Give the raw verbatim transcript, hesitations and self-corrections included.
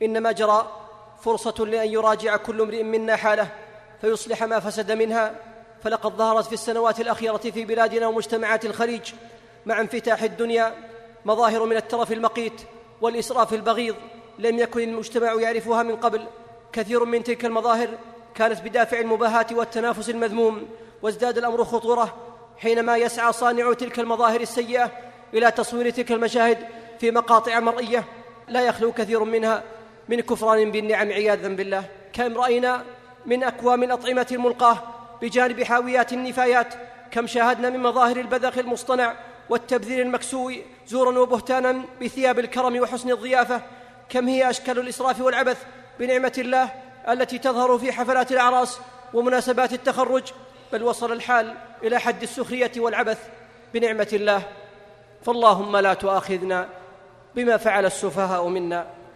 إنما جرى فرصة لأن يراجع كل امرئ منا حاله فيصلح ما فسد منها. فلقد ظهرت في السنوات الأخيرة في بلادنا ومجتمعات الخليج مع انفتاح الدنيا مظاهر من الترف المقيت والإسراف البغيض لم يكن المجتمع يعرفها من قبل. كثير من تلك المظاهر كانت بدافع المباهاة والتنافس المذموم، وازداد الأمر خطورة حينما يسعى صانع تلك المظاهر السيئة إلى تصوير تلك المشاهد في مقاطع مرئية لا يخلو كثير منها من كفران بالنعم عياذا بالله. كم رأينا من أكوام الأطعمة الملقاة بجانب حاويات النفايات، كم شاهدنا من مظاهر البذخ المصطنع والتبذير المكسوي زورا وبهتانا بثياب الكرم وحسن الضيافة. كم هي أشكال الإسراف والعبث بنعمة الله التي تظهر في حفلات الأعراس ومناسبات التخرج، بل وصل الحال إلى حد السخرية والعبث بنعمة الله. فاللهم لا تؤاخذنا بما فعل السفهاء منا.